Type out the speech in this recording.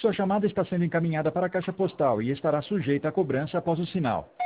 Sua chamada está sendo encaminhada para a caixa postal e estará sujeita a cobrança após o sinal.